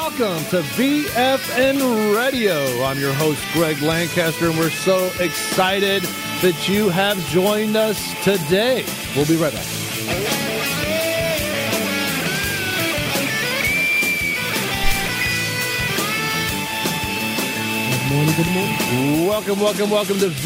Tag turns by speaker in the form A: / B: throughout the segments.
A: Welcome to VFN Radio. I'm your host, Greg Lancaster, and we're so excited that you have joined us today. We'll be right back.
B: Good morning.
A: Welcome to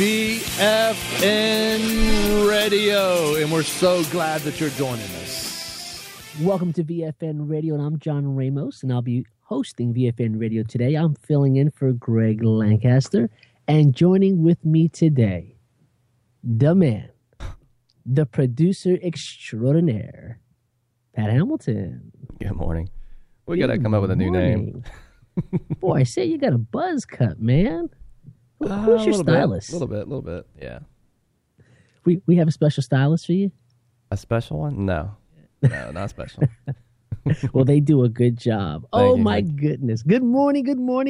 A: VFN Radio, and we're so glad that you're joining us.
B: Welcome to VFN Radio, and I'm John Ramos, and I'll be hosting VFN Radio today. I'm filling in for Greg Lancaster, and joining with me today, the man, the producer extraordinaire, Pat Hamilton.
C: Good morning. We got to come up with a new name.
B: Boy, I say you got a buzz cut, man. Who's your stylist?
C: A little bit, yeah.
B: We have a special stylist for you?
C: A special one? No, not special.
B: Well, they do a good job. My goodness. Good morning.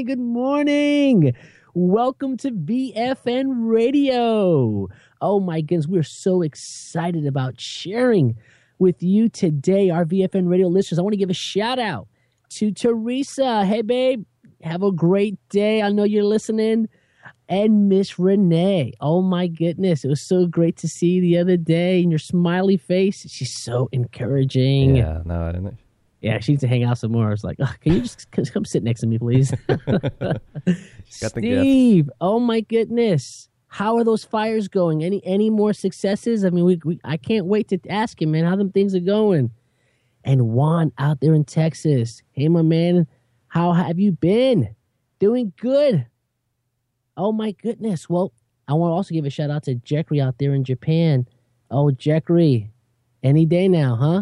B: Welcome to VFN Radio. Oh, my goodness. We're so excited about sharing with you today, our VFN Radio listeners. I want to give a shout out to Teresa. Hey, babe, have a great day. I know you're listening. And Miss Renee. Oh, my goodness. It was so great to see you the other day and your smiley face. She's so encouraging.
C: Yeah, no, I didn't.
B: Yeah, she needs to hang out some more. I was like, can you just come sit next to me, please? Steve, oh, my goodness. How are those fires going? Any more successes? I mean, I can't wait to ask him, man, how them things are going. And Juan out there in Texas. Hey, my man, how have you been? Doing good. Oh, my goodness. Well, I want to also give a shout out to Jekri out there in Japan. Oh, Jekri, any day now, huh?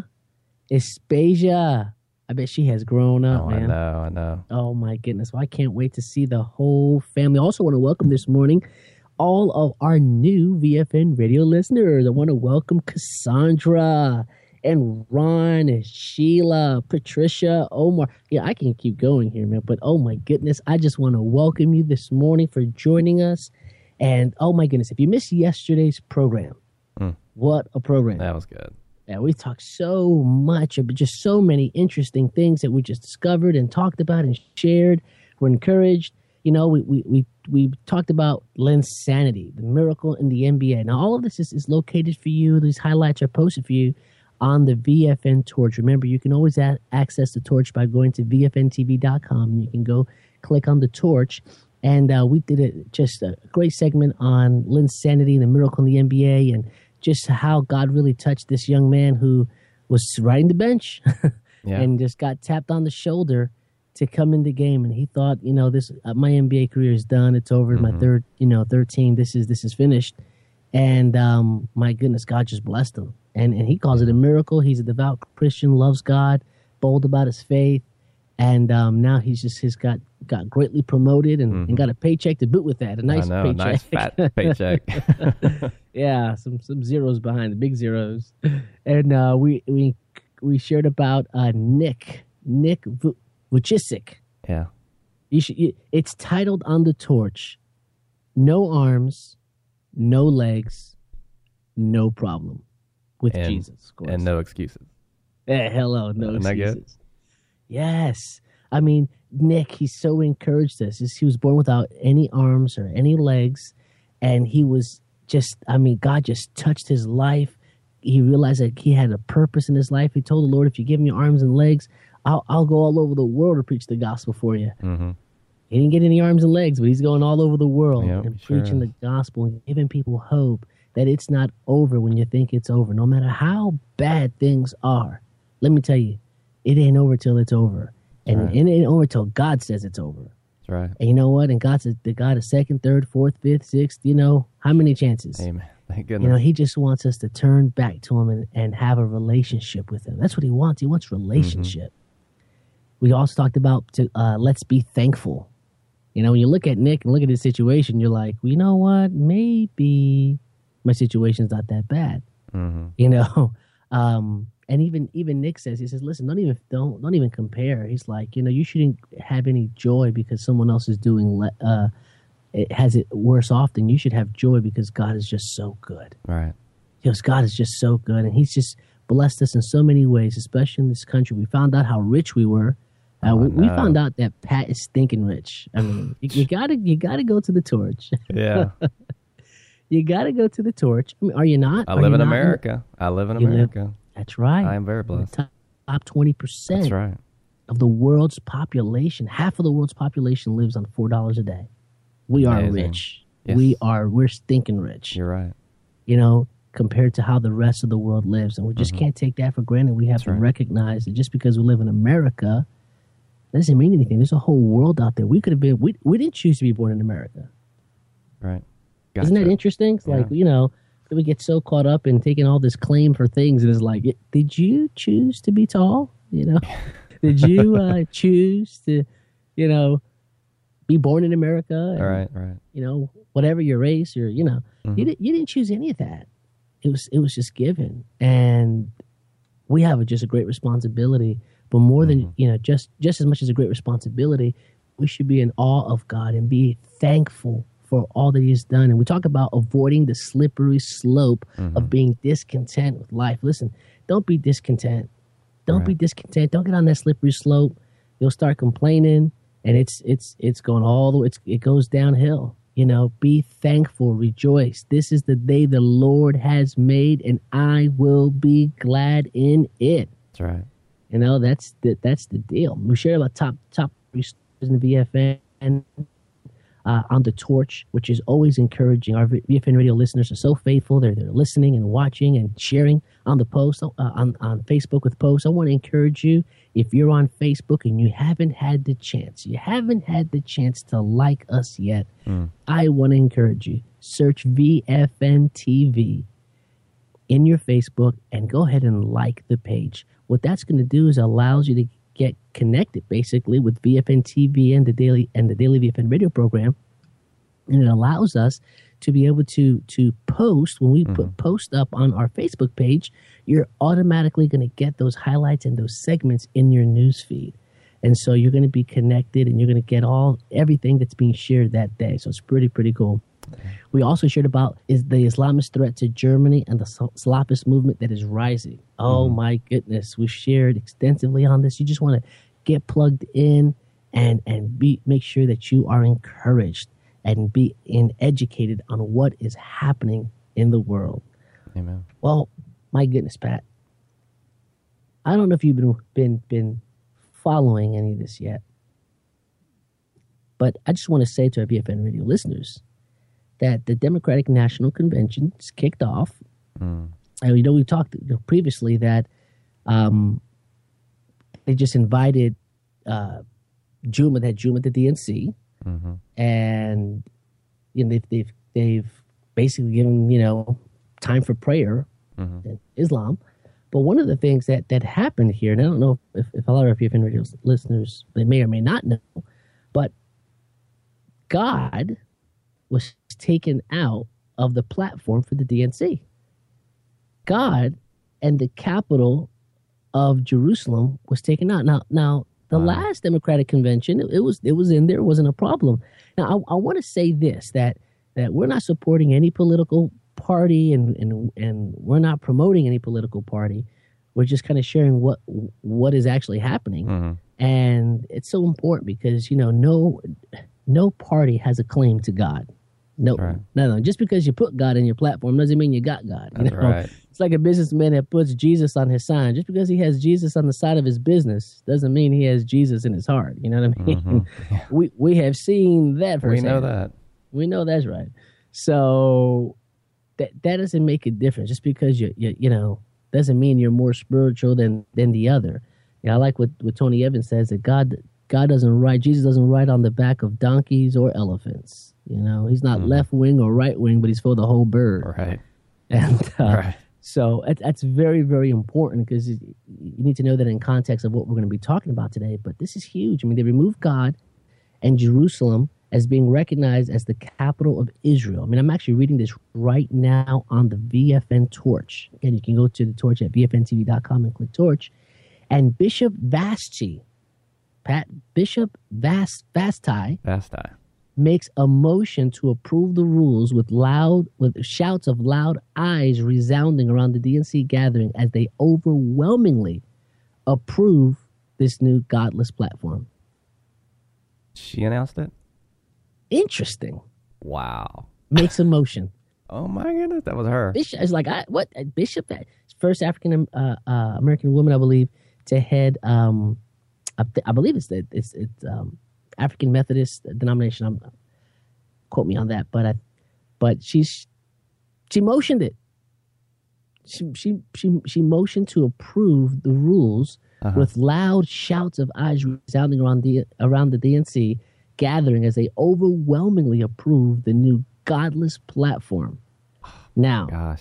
B: Aspasia. I bet she has grown up, man.
C: I know.
B: Oh, my goodness. Well, I can't wait to see the whole family. I also want to welcome this morning all of our new VFN Radio listeners. I want to welcome Cassandra and Ron and Sheila, Patricia, Omar. Yeah, I can keep going here, man. But oh my goodness, I just want to welcome you this morning for joining us. And oh my goodness, if you missed yesterday's program, what a program.
C: That was good.
B: Yeah, we talked so much about just so many interesting things that we just discovered and talked about and shared. We're encouraged. You know, we talked about Linsanity, the miracle in the NBA. Now, all of this is located for you. These highlights are posted for you on the VFN Torch. Remember, you can always access the Torch by going to VFNTV.com, and you can go click on the Torch. And we did just a great segment on Linsanity and the miracle in the NBA, and just how God really touched this young man who was riding the bench and just got tapped on the shoulder to come in the game. And he thought, this my NBA career is done. It's over. My third team. This is finished. And my goodness, God just blessed him. And he calls it a miracle. He's a devout Christian, loves God, bold about his faith. And now he's got greatly promoted and got a paycheck to boot with that. A nice paycheck.
C: Nice fat paycheck.
B: Yeah, some zeros behind the big zeros. And we shared about Nick Vujicic.
C: Yeah.
B: It's titled on the Torch, "No Arms, No Legs, No Problem with Jesus." Of course.
C: And no excuses.
B: Hello, no excuses. Yes. I mean, Nick, he so encouraged us. He was born without any arms or any legs. And he was God just touched his life. He realized that he had a purpose in his life. He told the Lord, if you give me arms and legs, I'll go all over the world to preach the gospel for you. Mm-hmm. He didn't get any arms and legs, but he's going all over the world and preaching the gospel and giving people hope that it's not over when you think it's over. No matter how bad things are, let me tell you, it ain't over till it's over. And it ain't over till God says it's over.
C: That's right.
B: And you know what? And God says the God is second, third, fourth, fifth, sixth, how many chances?
C: Amen. Thank goodness.
B: He just wants us to turn back to him and have a relationship with him. That's what he wants. He wants relationship. We also talked about let's be thankful. When you look at Nick and look at his situation, you're like, well, you know what? Maybe my situation's not that bad. And even Nick says, he says, listen, don't even compare. He's like, you shouldn't have any joy because someone else is doing it has it worse off than you should have joy because God is just so good.
C: Right.
B: Because God is just so good, and He's just blessed us in so many ways, especially in this country. We found out how rich we were We found out that Pat is stinking rich. I mean, you gotta go to the Torch.
C: Yeah.
B: You gotta go to the Torch. I mean, are you not?
C: I live in America.
B: That's right.
C: I am very blessed.
B: Top 20%.
C: That's right.
B: Of the world's population, half of the world's population lives on $4 a day. We are rich. Yes. We're stinking rich.
C: You're right.
B: You know, compared to how the rest of the world lives. And we just can't take that for granted. We have to recognize that just because we live in America, that doesn't mean anything. There's a whole world out there. We could have been, we didn't choose to be born in America.
C: Right.
B: Gotcha. Isn't that interesting? It's like, you know, we get so caught up in taking all this claim for things. And it's like, did you choose to be tall? You know? Did you choose to, you know, be born in America? And,
C: right.
B: You know, whatever your race or, you know, you didn't choose any of that. It was just given. And we have just a great responsibility, but more than, you know, just as much as a great responsibility, we should be in awe of God and be thankful for all that he has done. And we talk about avoiding the slippery slope of being discontent with life. Listen, don't be discontent. Don't be discontent. Don't get on that slippery slope. You'll start complaining, and it's going all the way. It goes downhill. You know, be thankful, rejoice. This is the day the Lord has made, and I will be glad in it.
C: That's right.
B: You know, that's the deal. We share about top stories in the VFN. On the Torch, which is always encouraging. Our VFN radio listeners are so faithful. They're listening and watching and sharing on the post, on Facebook with posts. I want to encourage you, if you're on Facebook and you haven't had the chance to like us yet, I want to encourage you, search VFN TV in your Facebook and go ahead and like the page. What that's going to do is allows you to get connected basically with VFN TV and the daily VFN radio program, and it allows us to be able to post when we post up on our Facebook page. You're automatically going to get those highlights and those segments in your news feed, and so you're going to be connected and you're going to get everything that's being shared that day. So it's pretty cool. We also shared about the Islamist threat to Germany and the Salafist movement that is rising. Oh my goodness, we shared extensively on this. You just want to get plugged in and make sure that you are encouraged and be educated on what is happening in the world.
C: Amen.
B: Well, my goodness, Pat, I don't know if you've been following any of this yet, but I just want to say to our VFN radio listeners that the Democratic National Convention is kicked off. And, you know, we talked previously that they just invited Juma at the DNC, and you know they've basically given, you know, time for prayer in Islam. But one of the things that happened here, and I don't know if a lot of VFN radio listeners, they may or may not know, but God was taken out of the platform for the DNC. God and the capital of Jerusalem was taken out. Now the last Democratic convention, it was in there, it wasn't a problem. Now I want to say this, that we're not supporting any political party and we're not promoting any political party. We're just kind of sharing what is actually happening. And it's so important because, you know, no party has a claim to God. No. Just because you put God in your platform doesn't mean you got God. You know?
C: Right.
B: It's like a businessman that puts Jesus on his sign. Just because he has Jesus on the side of his business doesn't mean he has Jesus in his heart. You know what I mean? We have seen that firsthand.
C: We know that. We
B: know that's right. So that doesn't make a difference. Just because you know, doesn't mean you're more spiritual than the other. You know, I like what Tony Evans says, that Jesus doesn't ride on the back of donkeys or elephants. You know, he's not left wing or right wing, but he's for the whole bird.
C: Right.
B: And so that's very, very important, because you need to know that in context of what we're going to be talking about today. But this is huge. I mean, they removed God and Jerusalem as being recognized as the capital of Israel. I mean, I'm actually reading this right now on the VFN Torch. Again, you can go to the Torch at VFNTV.com and click Torch. And Bishop Vasti makes a motion to approve the rules with shouts of loud ayes resounding around the DNC gathering as they overwhelmingly approve this new godless platform.
C: She announced it?
B: Interesting.
C: Wow.
B: Makes a motion.
C: Oh my goodness, that was her.
B: Bishop is like, what? Bishop, first African American woman, I believe, to head. I believe it's African Methodist denomination. Quote me on that, but she motioned it. She motioned to approve the rules with loud shouts of ayes resounding around the DNC gathering as they overwhelmingly approved the new godless platform. Now,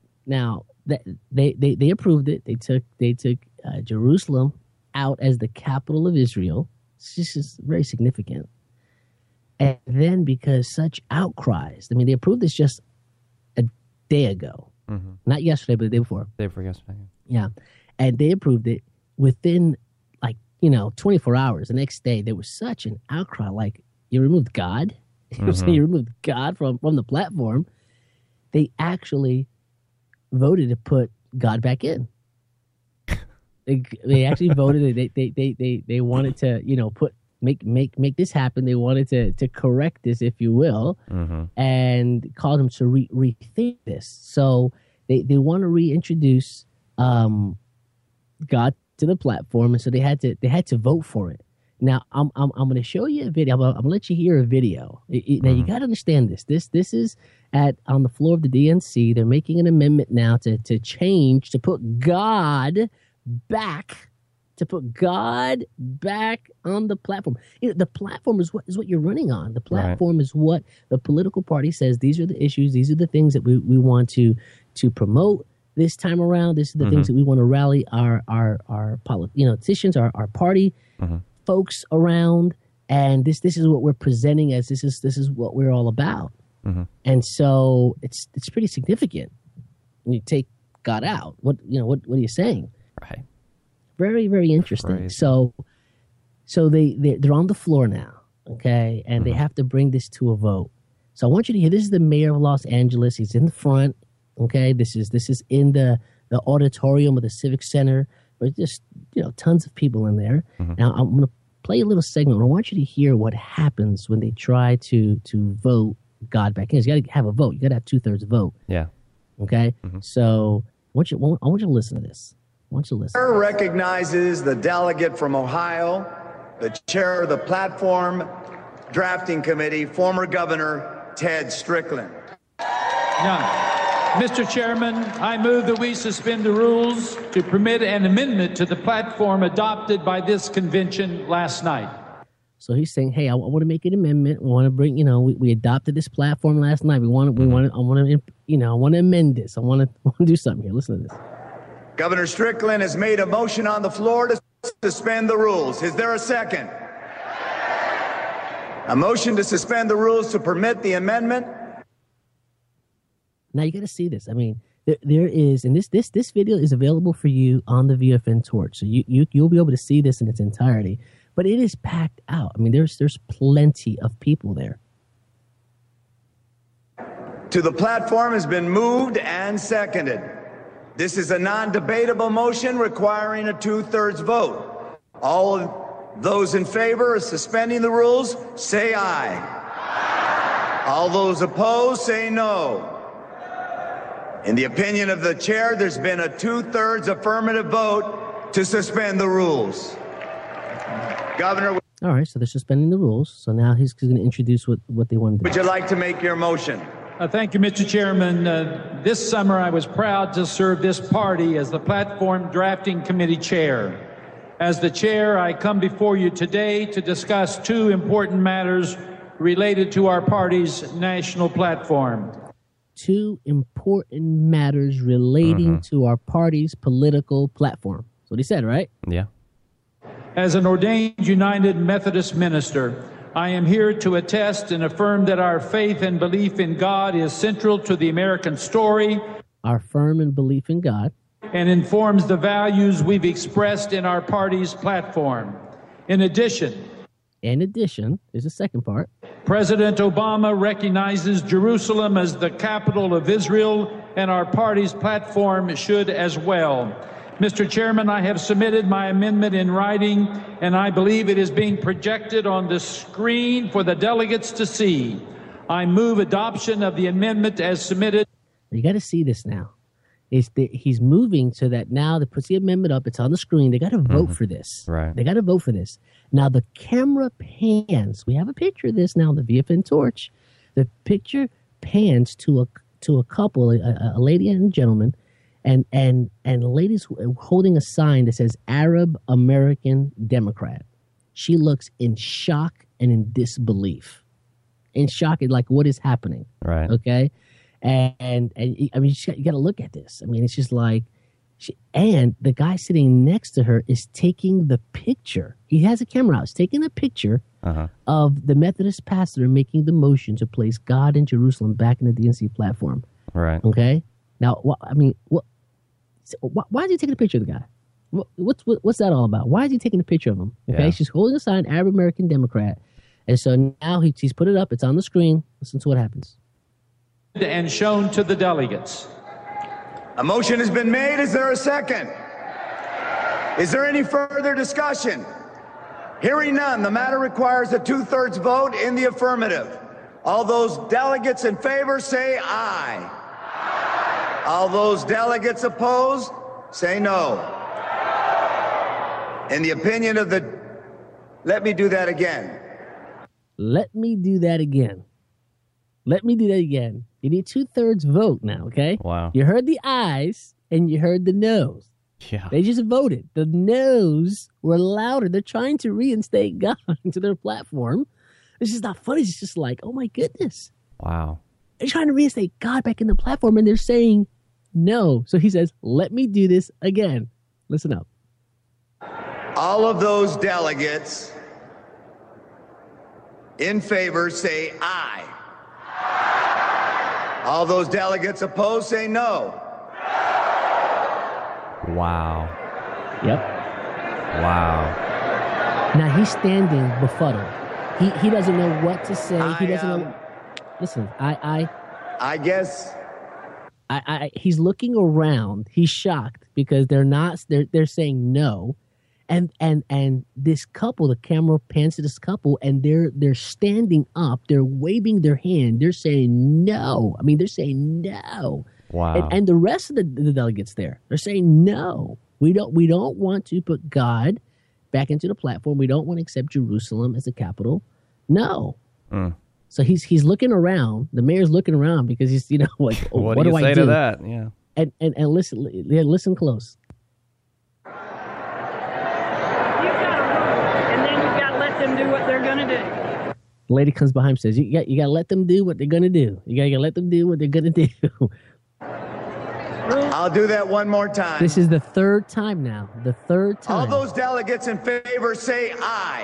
B: they approved it. They took Jerusalem out as the capital of Israel. This is very significant. And then because such outcries, I mean, they approved this just a day ago. Mm-hmm. Not yesterday, but the day before.
C: Day before yesterday.
B: Yeah. And they approved it within 24 hours. The next day, there was such an outcry. Like, you removed God. Mm-hmm. You removed God from the platform. They actually voted to put God back in. They actually voted. They wanted to make this happen. They wanted to correct this, if you will, and called them to rethink this. So they want to reintroduce God to the platform, and so they had to vote for it. Now I'm going to show you a video. I'm going to let you hear a video. Now you got to understand this. This is on the floor of the DNC. They're making an amendment now to change, to put God back on the platform. The platform is what you're running on. The platform is what the political party says. These are the issues. These are the things that we want to promote this time around. This is the things that we want to rally our politicians, our party folks around. And this is what we're presenting as this is what we're all about. And so it's pretty significant when you take God out. What are you saying?
C: Right.
B: Very, very interesting. Crazy. So they're on the floor now, okay, and they have to bring this to a vote. So I want you to hear. This is the mayor of Los Angeles. He's in the front, okay. This is in the auditorium of the Civic Center. There's just tons of people in there. Now I'm going to play a little segment. I want you to hear what happens when they try to vote God back in. You got to have a vote. You got to have 2/3 vote.
C: Yeah.
B: Okay. So I want you to listen to this. I want you to listen.
D: Recognizes the delegate from Ohio, the chair of the Platform Drafting Committee, former Governor Ted Strickland.
E: None. Mr. Chairman, I move that we suspend the rules to permit an amendment to the platform adopted by this convention last night.
B: So he's saying, hey, I want to make an amendment. We want to bring, we adopted this platform last night. I want to amend this. I want to do something here. Listen to this.
D: Governor Strickland has made a motion on the floor to suspend the rules. Is there a second? A motion to suspend the rules to permit the amendment.
B: Now you got to see this. I mean, there is, and this video is available for you on the VFN Torch, so you'll be able to see this in its entirety. But it is packed out. I mean, there's plenty of people there.
D: To the platform has been moved and seconded. This is a non-debatable motion requiring a 2/3 vote. All those in favor of suspending the rules, say aye. All those opposed, say no. In the opinion of the chair, there's been a 2/3 affirmative vote to suspend the rules. Governor.
B: All right, so they're suspending the rules. So now he's going to introduce what they want to do.
D: Would you like to make your motion?
E: Thank you, Mr. Chairman. This summer, I was proud to serve this party as the Platform Drafting Committee Chair. As the Chair, I come before you today to discuss two important matters related to our party's national platform.
B: Two important matters relating to our party's political platform. That's what he said, right?
C: Yeah.
E: As an ordained United Methodist minister, I am here to attest and affirm that our faith and belief in God is central to the American story.
B: Our firm and belief in God.
E: And informs the values we've expressed in our party's platform. In addition, there's a second part. President Obama recognizes Jerusalem as the capital of Israel, and our party's platform should as well. Mr. Chairman, I have submitted my amendment in writing, and I believe it is being projected on the screen for the delegates to see. I move adoption of the amendment as submitted.
B: You got to see this now. He's moving so that now they put the amendment up. It's on the screen. They got to vote for this.
C: Right.
B: They got to vote for this. Now the camera pans. We have a picture of this now. The VFN torch. The picture pans to a couple, a lady and a gentleman, and the lady's holding a sign that says Arab American Democrat. She looks in shock and in disbelief. In shock at like what is happening.
C: Right.
B: Okay. And I mean, you got to look at this. I mean, it's just like, and the guy sitting next to her is taking the picture. He has a camera out. He's taking a picture of the Methodist pastor making the motion to place God in Jerusalem back in the DNC platform.
C: Right.
B: Okay. Now, why is he taking a picture of the guy? What's that all about? Why is he taking a picture of him? Okay.
C: Yeah.
B: She's holding a sign, Arab American Democrat. And so now he's put it up. It's on the screen. Listen to what happens.
E: And shown to the delegates.
D: A motion has been made. Is there a second? Is there any further discussion? Hearing none, the matter requires a 2/3 vote in the affirmative. All those delegates in favor say aye. All those delegates opposed say no. In the opinion of the... Let me do that again.
B: Let me do that again. Let me do that again. You need 2/3 vote now, okay?
C: Wow.
B: You heard the ayes and you heard the noes.
C: Yeah.
B: They just voted. The noes were louder. They're trying to reinstate God into their platform. It's just not funny. It's just like, oh my goodness.
C: Wow.
B: They're trying to reinstate God back in the platform and they're saying no. So he says, let me do this again. Listen up.
D: All of those delegates in favor say aye. All those delegates opposed say no.
C: Wow.
B: Yep.
C: Wow.
B: Now he's standing befuddled. He doesn't know what to say. He doesn't know. Listen,
D: I guess.
B: He's looking around. He's shocked because they're saying no. And this couple, the camera pans to this couple, and they're standing up, they're waving their hand, they're saying no. I mean, they're saying no.
C: Wow.
B: And the rest of the delegates there, they're saying no. We don't want to put God back into the platform. We don't want to accept Jerusalem as the capital. No. So he's looking around. The mayor's looking around because he's like,
C: what
B: do
C: you
B: I
C: say
B: do?
C: to that? Yeah.
B: And listen close.
F: Them do what they're gonna do.
B: The lady comes behind him and says, you got to let them do what they're gonna do. You got to let them do what they're gonna do.
D: I'll do that one more time.
B: This is the third time now. The third time.
D: All those delegates in favor say aye.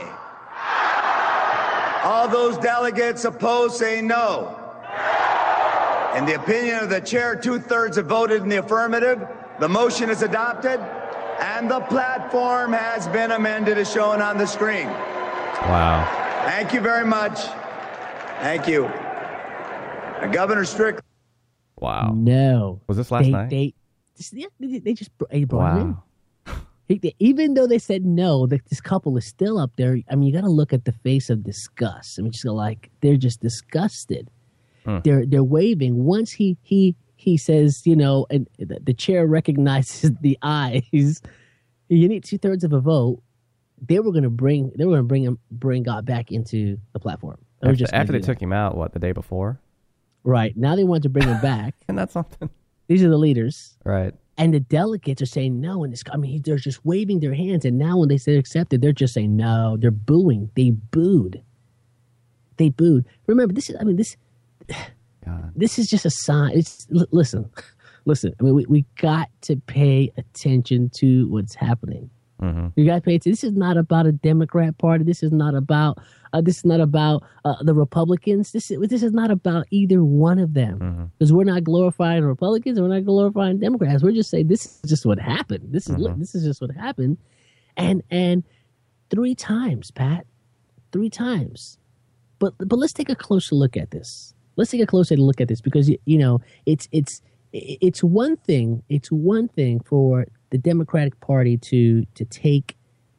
D: All those delegates opposed say no. In the opinion of the chair, 2/3 have voted in the affirmative. The motion is adopted, and the platform has been amended as shown on the screen.
C: Wow.
D: Thank you very much. Thank you. Governor Strickland.
C: Wow.
B: No.
C: Was this last night?
B: They just brought it
C: Wow.
B: in. Even though they said no, this couple is still up there. I mean, you got to look at the face of disgust. I mean, just like they're just disgusted. They're waving. Once he says, and the chair recognizes the ayes. You need 2/3 of a vote. They were going to bring God back into the platform.
C: After they took him out, the day before?
B: Right. Now they want to bring him back.
C: And that's something.
B: These are the leaders.
C: Right.
B: And the delegates are saying no. And they're just waving their hands. And now when they say accepted, they're just saying no. They're booing. They booed. Remember, this is just a sign. Listen. I mean, we got to pay attention to what's happening. Mm-hmm. You got to pay attention. This is not about a Democrat party. This is not about the Republicans. This is not about either one of them, because we're not glorifying Republicans and we're not glorifying Democrats. We're just saying this is just what happened. This is just what happened, and 3 times, Pat, 3 times. But let's take a closer look at this. Let's take a closer look at this because it's one thing. It's one thing for the Democratic Party to take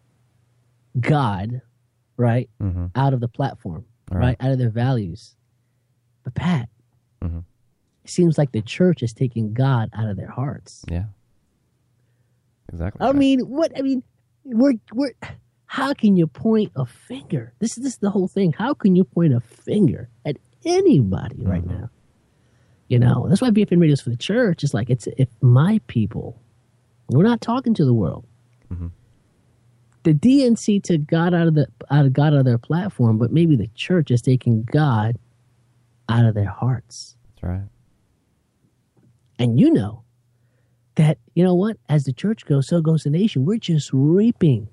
B: God, right, out of the platform, right, out of their values. But Pat, it seems like the church is taking God out of their hearts.
C: Yeah. Exactly.
B: I mean, what? I mean, we're. How can you point a finger? This is the whole thing. How can you point a finger at anybody right now? You know, that's why BFN Radio is for the church. It's like, if my people, we're not talking to the world. The DNC took God out of their platform, but maybe the church is taking God out of their hearts.
C: That's right.
B: And you know that, you know what? As the church goes, so goes the nation. We're just reaping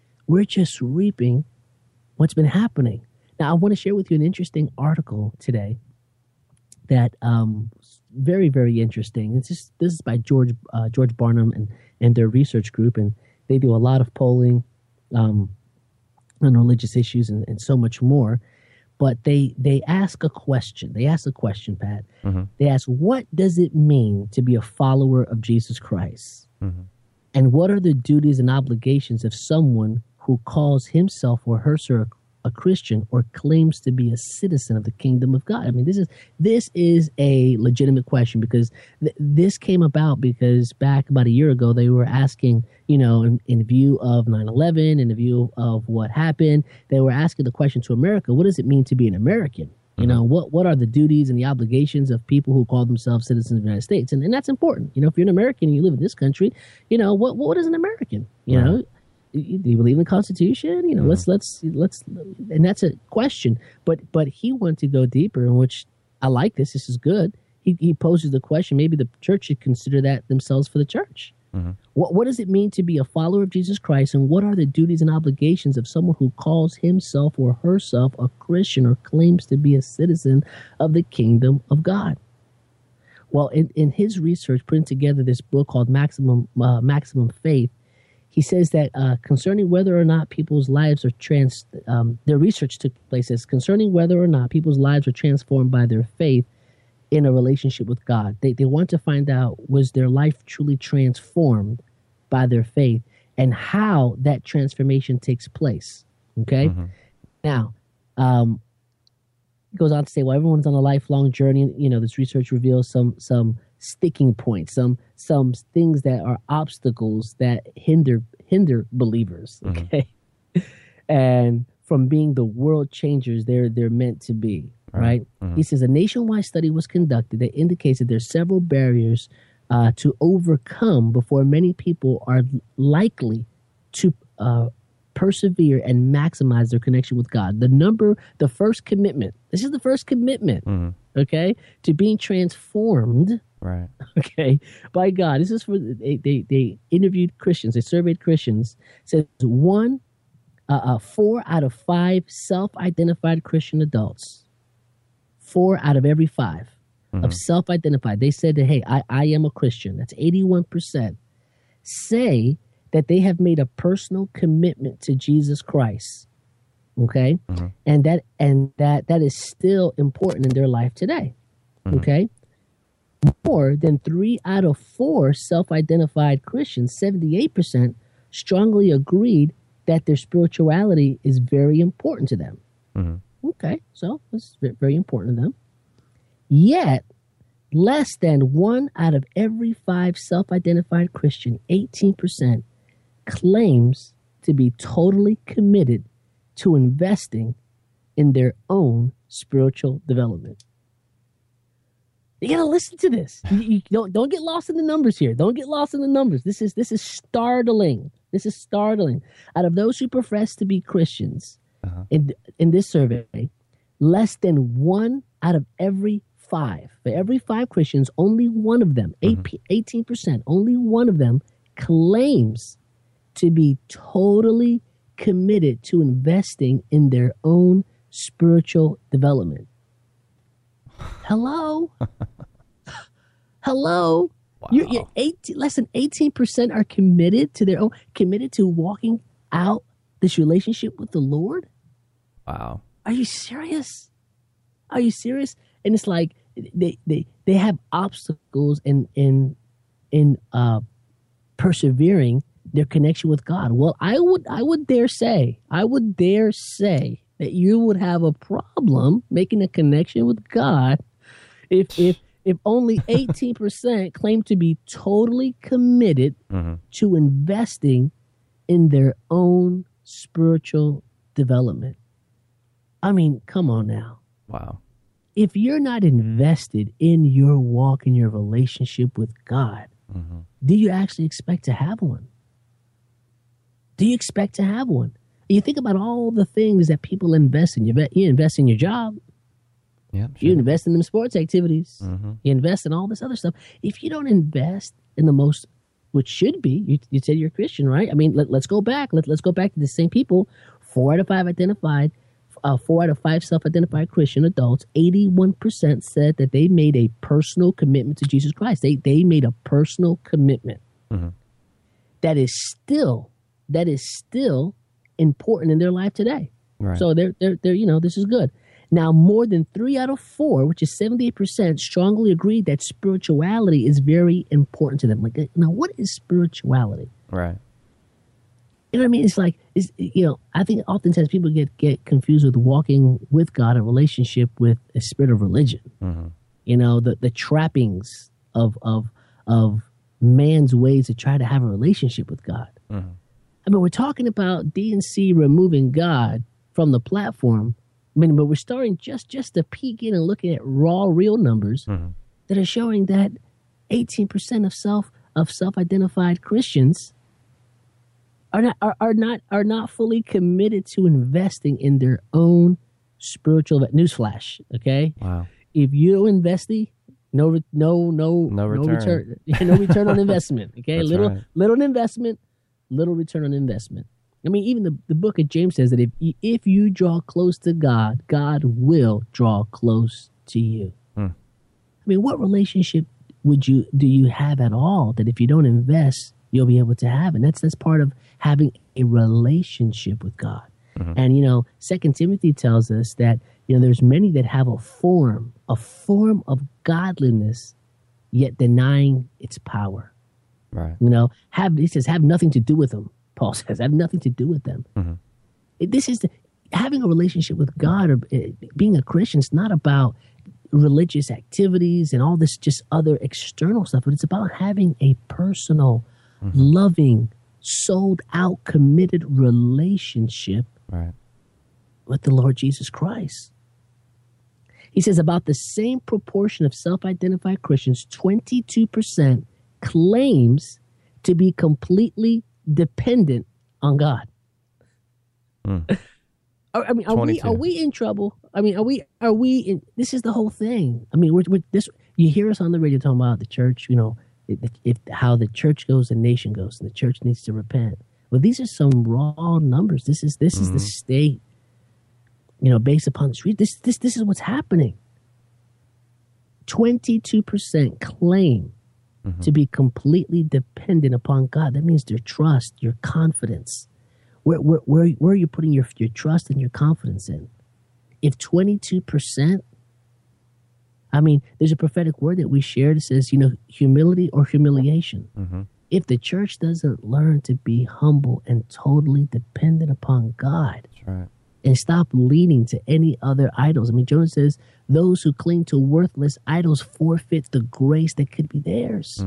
B: what's been happening. Now, I want to share with you an interesting article today that very, very interesting. This is by George Barnum and their research group, and they do a lot of polling on religious issues and so much more. But they ask a question. They ask a question, Pat. They ask, what does it mean to be a follower of Jesus Christ? And what are the duties and obligations of someone who calls himself or herself a Christian or claims to be a citizen of the kingdom of God? I mean, this is a legitimate question, because this came about because back about a year ago, they were asking, you know, in view of 9/11, in the view of what happened, they were asking the question to America, what does it mean to be an American? You know, what are the duties and the obligations of people who call themselves citizens of the United States? And that's important. You know, if you're an American and you live in this country, you know, what is an American? You know, do you believe in the Constitution? You know, let's, and that's a question. But he wanted to go deeper, in which I like this. This is good. He poses the question, maybe the church should consider that themselves for the church. What does it mean to be a follower of Jesus Christ, and what are the duties and obligations of someone who calls himself or herself a Christian or claims to be a citizen of the kingdom of God? Well, in his research, putting together this book called Maximum Faith, he says that concerning whether or not people's lives are their research took place as concerning whether or not people's lives are transformed by their faith in a relationship with God. They want to find out, was their life truly transformed by their faith, and how that transformation takes place. Okay? Now, he goes on to say, well, everyone's on a lifelong journey. You know, this research reveals some sticking points, some things that are obstacles that hinder believers. Okay? And from being the world changers they're meant to be. Right? He says a nationwide study was conducted that indicates that there's several barriers to overcome before many people are likely to persevere and maximize their connection with God. The first commitment. This is the first commitment, okay, to being transformed,
C: right?
B: Okay, by God. This is for they interviewed Christians. They surveyed Christians. Says 4 out of 5 self-identified Christian adults. 4 out of every 5 of self-identified. They said that, hey, I am a Christian. That's 81%. Say that they have made a personal commitment to Jesus Christ. Okay? And that is still important in their life today. Okay? More than 3 out of 4 self-identified Christians, 78%, strongly agreed that their spirituality is very important to them. Okay, so it's very important to them. Yet, less than 1 out of every 5 self-identified Christian, 18%, claims to be totally committed to investing in their own spiritual development. You gotta listen to this. You don't get lost in the numbers here. Don't get lost in the numbers. This is startling. This is startling. Out of those who profess to be Christians, in this survey, less than 1 out of every 5. For every 5 Christians, only one of them, 18%, only one of them claims to be totally committed to investing in their own spiritual development. Hello? Hello?
C: Wow.
B: You're less than 18% are committed to walking out this relationship with the Lord?
C: Wow.
B: Are you serious? Are you serious? And it's like they have obstacles in persevering their connection with God. Well, I would dare say that you would have a problem making a connection with God if only 18% claim to be totally committed to investing in their own spiritual development. I mean, come on now.
C: Wow.
B: If you're not invested in your walk, in your relationship with God, do you actually expect to have one? Do you expect to have one? You think about all the things that people invest in. You invest in your job.
C: Yeah, sure.
B: You invest in them sports activities. You invest in all this other stuff. If you don't invest in the most, which should be, you said you're a Christian, right? I mean, let's go back. Let's go back to the same people. 4 out of 5 self-identified Christian adults, 81% said that they made a personal commitment to Jesus Christ. They made a personal commitment. That is still important in their life today.
C: Right.
B: So they're this is good. Now, more than 3 out of 4, which is 78%, strongly agree that spirituality is very important to them. Like, now, what is spirituality?
C: Right.
B: You know what I mean? It's like, I think oftentimes people get confused with walking with God, a relationship with a spirit of religion. The trappings of man's ways to try to have a relationship with God. I mean, we're talking about DNC removing God from the platform. I mean, but we're starting just to peek in and looking at raw, real numbers that are showing that 18% of self-identified Christians are not fully committed to investing in their own spiritual. Newsflash, okay?
C: Wow.
B: If you don't invest, no return. No return on investment. Okay,
C: That's
B: little investment, little return on investment. I mean, even the book of James says that if you draw close to God, God will draw close to you. I mean, what relationship do you have at all that if you don't invest, you'll be able to have? And that's part of having a relationship with God. And 2 Timothy tells us that there's many that have a form of godliness, yet denying its power.
C: Right.
B: He says have nothing to do with them. Paul says have nothing to do with them. This is having a relationship with God, or being a Christian is not about religious activities and all this just other external stuff, but it's about having a personal, loving, sold out, committed relationship with the Lord Jesus Christ. He says about the same proportion of self-identified Christians, 22% claims to be completely dependent on God. I mean, are we in trouble? I mean, are we in? This is the whole thing. I mean, we're this. You hear us on the radio talking about the church. If how the church goes, the nation goes, and the church needs to repent. Well, these are some raw numbers. This is the state. Based upon this, this is what's happening. 22% claim to be completely dependent upon God. That means their trust, your confidence. Where are you putting your trust and your confidence in? If 22%, I mean, there's a prophetic word that we shared that says, humility or humiliation. If the church doesn't learn to be humble and totally dependent upon God,
C: That's right.
B: and stop leaning to any other idols. I mean, Jonah says, those who cling to worthless idols forfeit the grace that could be theirs.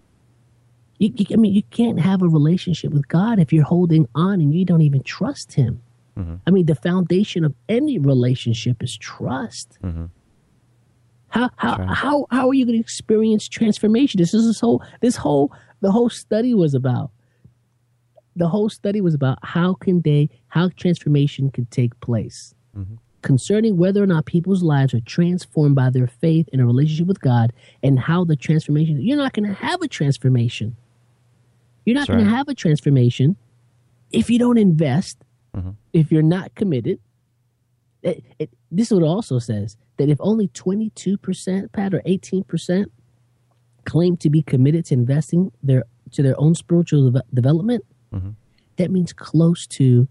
B: You can't have a relationship with God if you're holding on and you don't even trust him. I mean, the foundation of any relationship is trust. How are you going to experience transformation? The whole study was about. The whole study was about how transformation could take place. Concerning whether or not people's lives are transformed by their faith in a relationship with God, and how the transformation. You're not going to have a transformation. You're not going to have a transformation if you don't invest, if you're not committed. This is what it also says, that if only 22%, Pat, or 18% claim to be committed to investing to their own spiritual development, that means close to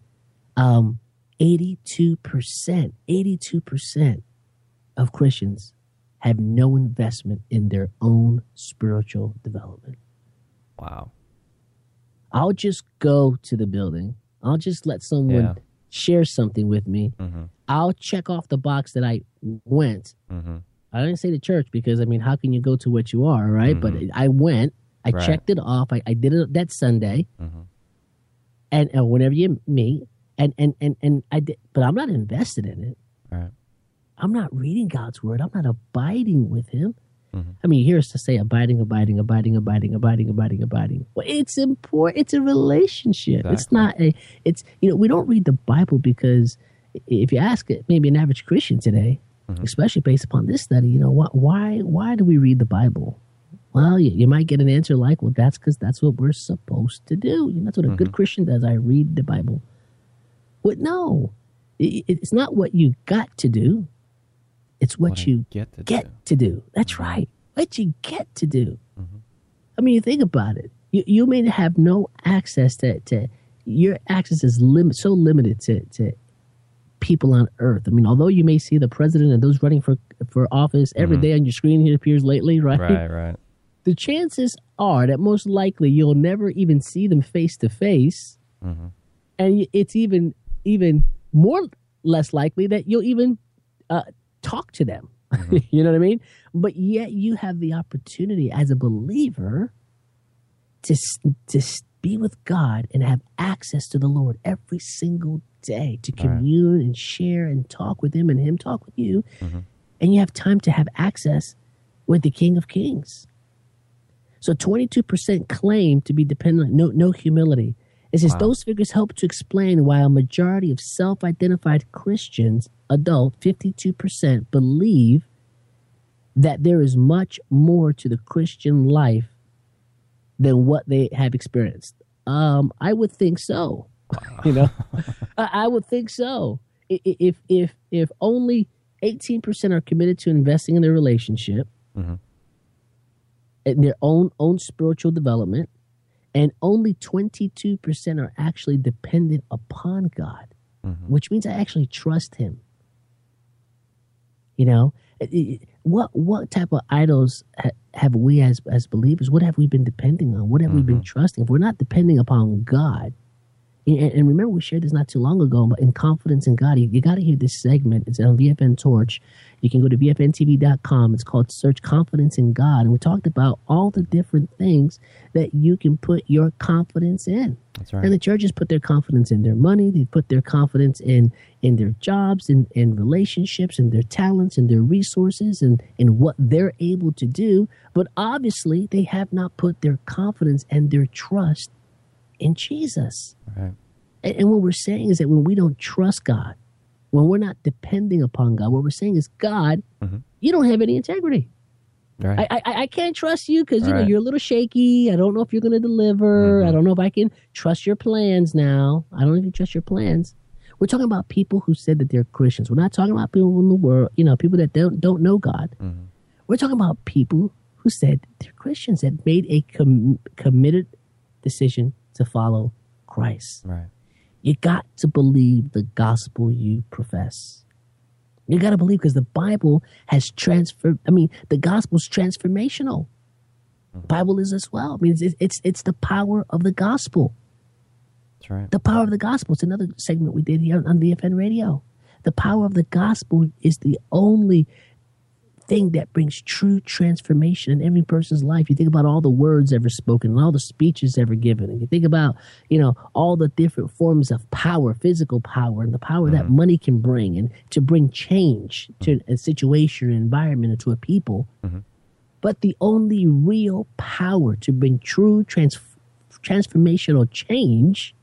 B: 82% of Christians have no investment in their own spiritual development.
C: Wow.
B: I'll just go to the building. I'll just let someone share something with me.
C: Mm-hmm.
B: I'll check off the box that I went.
C: Mm-hmm.
B: I didn't say the church because, I mean, how can you go to what you are, right?
C: Mm-hmm.
B: But I went. I
C: Right.
B: checked it off. I did it that Sunday.
C: Mm-hmm.
B: And whenever you meet, and I did, but I'm not invested in it.
C: Right.
B: I'm not reading God's word. I'm not abiding with Him.
C: Mm-hmm.
B: I mean, you hear us to say abiding. Well, it's important. It's a relationship.
C: Exactly.
B: It's not a. It's we don't read the Bible because if you ask it, maybe an average Christian today, especially based upon this study, why do we read the Bible? Well, you might get an answer like, well, that's because that's what we're supposed to do. That's what a good Christian does. I read the Bible. But no, it's not what you got to do. It's what you get to do. That's right. What you get to do. I mean, you think about it. You may have no access to your access is so limited to people on earth. I mean, although you may see the president and those running for office every day on your screen, he appears lately, right?
C: Right.
B: The chances are that most likely you'll never even see them face to face, and it's even more less likely that you'll even talk to them. You know what I mean? But yet you have the opportunity as a believer to be with God and have access to the Lord every single day, to commune and share and talk with Him and Him talk with you. And you have time to have access with the King of Kings. So 22% claim to be dependent, no humility. It says those figures help to explain why a majority of self-identified Christians, adult, 52%, believe that there is much more to the Christian life than what they have experienced. I would think so. I would think so. If only 18% are committed to investing in their relationship, in their own spiritual development, and only 22% are actually dependent upon God, which means I actually trust Him. What type of idols have we as believers? What have we been depending on? What have we been trusting? If we're not depending upon God, and remember we shared this not too long ago, but in confidence in God, you got to hear this segment. It's on VFN Torch. You can go to VFNTV.com. It's called Search Confidence in God. And we talked about all the different things that you can put your confidence in.
C: That's right.
B: And the churches put their confidence in their money. They put their confidence in their jobs, in relationships, in their talents, and their resources, and in what they're able to do. But obviously, they have not put their confidence and their trust in Jesus.
C: Right.
B: And what we're saying is that when we don't trust God, when we're not depending upon God, what we're saying is, God, you don't have any integrity.
C: Right.
B: I can't trust you because you're a little shaky. I don't know if you're going to deliver. I don't know if I can trust your plans now. I don't even trust your plans. We're talking about people who said that they're Christians. We're not talking about people in the world, people that don't know God. We're talking about people who said they're Christians, that made a committed decision to follow Christ.
C: Right.
B: You got to believe the gospel you profess. You got to believe, because the Bible has transferred. I mean, the gospel's transformational. Bible is as well. I mean, it's the power of the gospel.
C: That's right.
B: The power of the gospel. It's another segment we did here on VFN Radio. The power of the gospel is the only thing that brings true transformation in every person's life. You think about all the words ever spoken and all the speeches ever given, and you think about all the different forms of power, physical power, and the power that money can bring, and to bring change to a situation, an environment, or to a people. But the only real power to bring true transformational change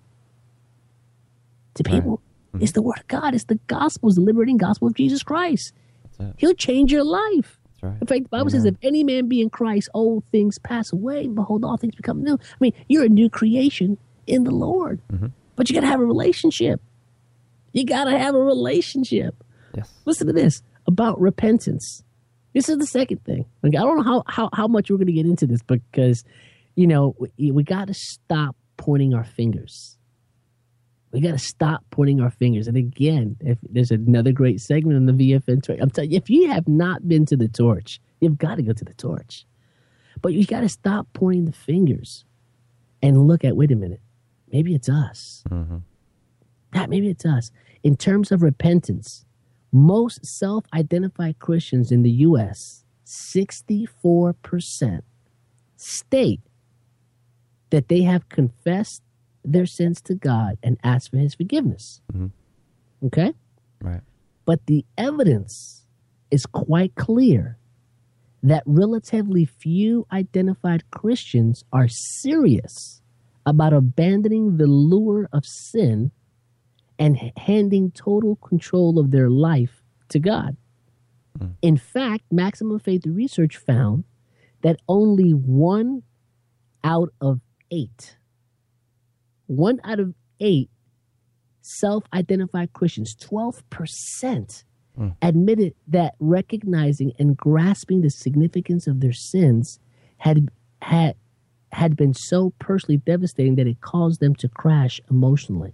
B: to people is the Word of God. It's the gospel, it's the liberating gospel of Jesus Christ. He'll change your life.
C: That's right.
B: In fact, the Bible says, if any man be in Christ, old things pass away, and behold, all things become new. I mean, you're a new creation in the Lord. But you got to have a relationship. You got to have a relationship.
C: Yes.
B: Listen to this about repentance. This is the second thing. Like, I don't know how much we're going to get into this, because, we got to stop pointing our fingers. We got to stop pointing our fingers. And again, if there's another great segment on the VFN Torch, I'm telling you, if you have not been to the Torch, you've got to go to the Torch. But you got to stop pointing the fingers and look at, wait a minute, maybe it's us.
C: Mm-hmm.
B: Maybe it's us. In terms of repentance, most self-identified Christians in the U.S., 64%, state that they have confessed their sins to God and asked for his forgiveness.
C: Mm-hmm.
B: Okay?
C: Right.
B: But the evidence is quite clear that relatively few identified Christians are serious about abandoning the lure of sin and handing total control of their life to God. In fact, Maximum Faith research found that only 1 out of 8 self-identified Christians, 12%, admitted that recognizing and grasping the significance of their sins had been so personally devastating that it caused them to crash emotionally.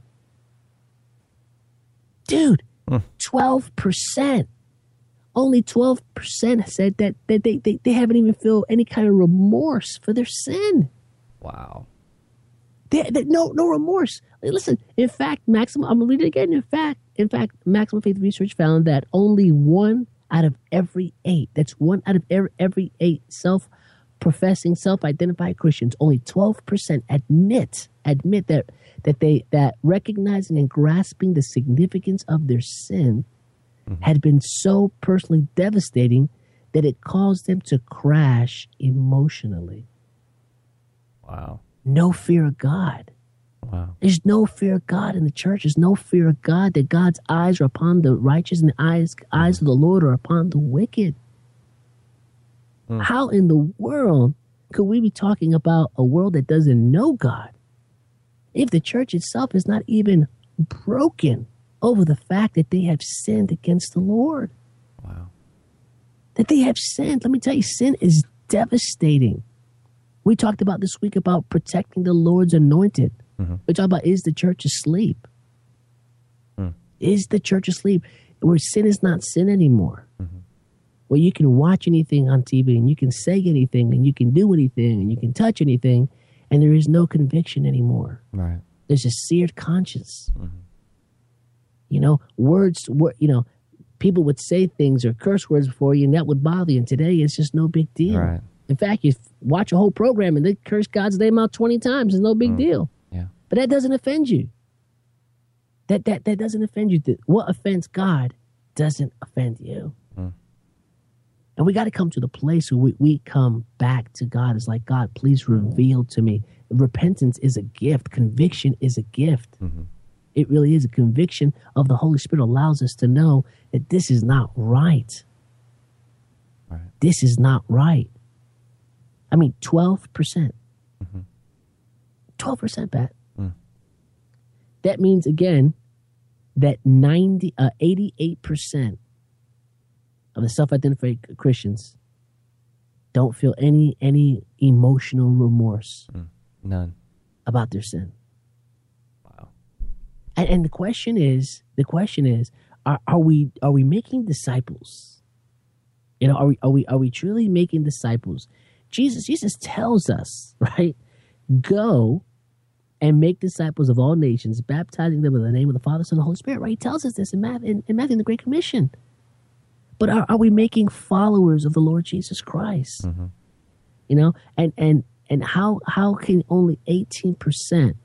B: Dude, 12%. Only 12% said that they haven't even felt any kind of remorse for their sin.
C: Wow.
B: No remorse. Listen, in fact, I'm going to read it again. In fact, Maximum Faith research found that only 1 out of every 8, that's 1 out of every 8 self-professing, self-identified Christians, only 12% admit that recognizing and grasping the significance of their sin had been so personally devastating that it caused them to crash emotionally.
C: Wow.
B: No fear of God.
C: Wow.
B: There's no fear of God in the church. There's no fear of God, that God's eyes are upon the righteous and the eyes of the Lord are upon the wicked. How in the world could we be talking about a world that doesn't know God if the church itself is not even broken over the fact that they have sinned against the Lord?
C: Wow.
B: That they have sinned. Let me tell you, sin is devastating. We talked about this week about protecting the Lord's anointed. We talked about, is the church asleep? Is the church asleep? Where sin is not sin anymore. Where you can watch anything on TV and you can say anything and you can do anything and you can touch anything and there is no conviction anymore.
C: Right.
B: There's a seared conscience. You know, people would say things or curse words before you and that would bother you. And today it's just no big deal.
C: Right.
B: In fact, you watch a whole program and they curse God's name out 20 times. It's no big deal.
C: Yeah.
B: But that doesn't offend you. That doesn't offend you. What offends God doesn't offend you. And we got to come to the place where we come back to God. It's like, God, please reveal to me. Repentance is a gift. Conviction is a gift. It really is. A conviction of the Holy Spirit allows us to know that this is not right. This is not right. I mean, 12%. 12%, Pat. That means, again, that 88% of the self-identified Christians don't feel any emotional remorse.
C: None.
B: About their sin.
C: Wow.
B: And the question is, are we making disciples? You know, are we truly making disciples? Jesus tells us, right? Go and make disciples of all nations, baptizing them in the name of the Father, Son, and the Holy Spirit, right? He tells us this in Matthew, in the Great Commission. But are we making followers of the Lord Jesus Christ? You know, and how can only 18%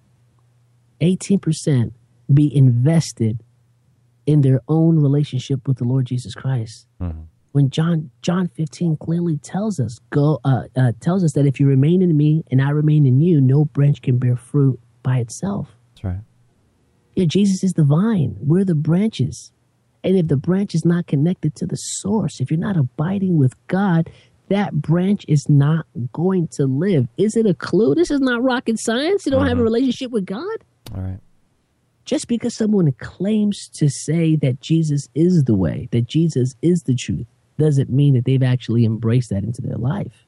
B: be invested in their own relationship with the Lord Jesus Christ? When John 15 clearly tells us that if you remain in me and I remain in you, no branch can bear fruit by itself.
C: That's right.
B: Yeah, Jesus is the vine. We're the branches. And if the branch is not connected to the source, if you're not abiding with God, that branch is not going to live. Is it a clue? This is not rocket science. You don't have a relationship with God.
C: All right.
B: Just because someone claims to say that Jesus is the way, that Jesus is the truth, doesn't mean that they've actually embraced that into their life.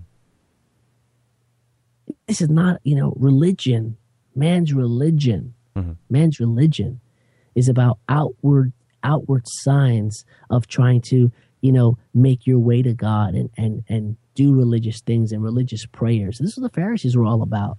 B: This is not, religion. Man's religion. Man's religion is about outward signs of trying to, make your way to God and do religious things and religious prayers. This is what the Pharisees were all about.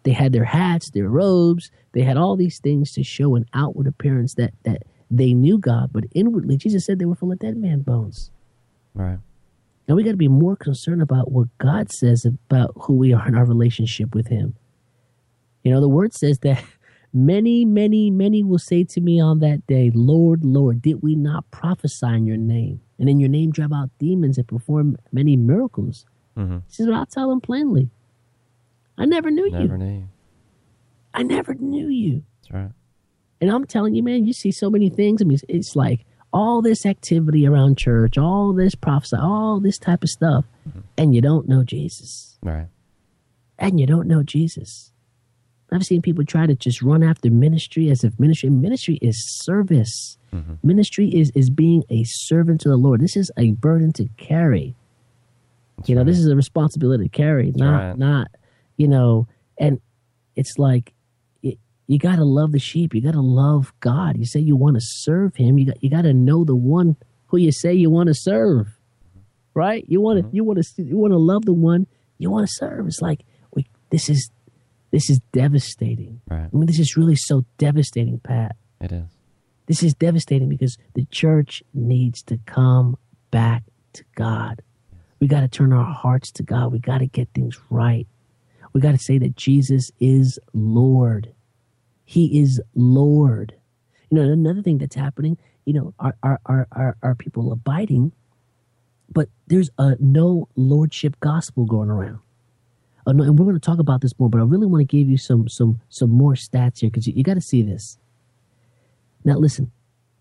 B: They had their hats, their robes. They had all these things to show an outward appearance that they knew God, but inwardly, Jesus said they were full of dead man bones.
C: Right.
B: Now we got to be more concerned about what God says about who we are in our relationship with him. You know, the word says that many, many, many will say to me on that day, Lord, Lord, did we not prophesy in your name? And in your name drive out demons and perform many miracles.
C: Mm-hmm.
B: He says, but I'll tell them plainly, I never knew you.
C: Never knew.
B: I never knew you.
C: That's right.
B: And I'm telling you, man, you see so many things. I mean, it's like all this activity around church, all this prophecy, all this type of stuff, and you don't know Jesus.
C: Right.
B: And you don't know Jesus. I've seen people try to just run after ministry as if ministry is service.
C: Mm-hmm.
B: Ministry is being a servant to the Lord. This is a burden to carry.
C: That's
B: you know,
C: right.
B: this is a responsibility to carry,
C: right.
B: not, you know, and it's like, you got to love the sheep. You got to love God. You say you want to serve him. You got to know the one who you say you want to serve, right? You want to love the one you want to serve. It's like, this is devastating.
C: Right.
B: I mean, this is really so devastating, Pat.
C: It is.
B: This is devastating because the church needs to come back to God. We got to turn our hearts to God. We got to get things right. We got to say that Jesus is Lord. He is Lord. You know, another thing that's happening, you know, are people abiding, but there's a no lordship gospel going around. And we're going to talk about this more, but I really want to give you some more stats here because you got to see this. Now, listen.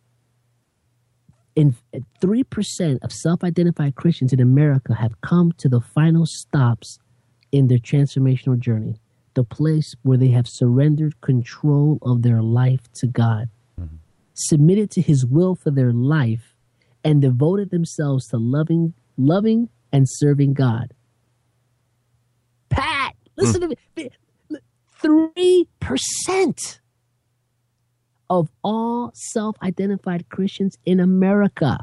B: 3% of self-identified Christians in America have come to the final stops in their transformational journey, the place where they have surrendered control of their life to God, submitted to his will for their life, and devoted themselves to loving and serving God. Pat, listen to me. 3% of all self-identified Christians in America,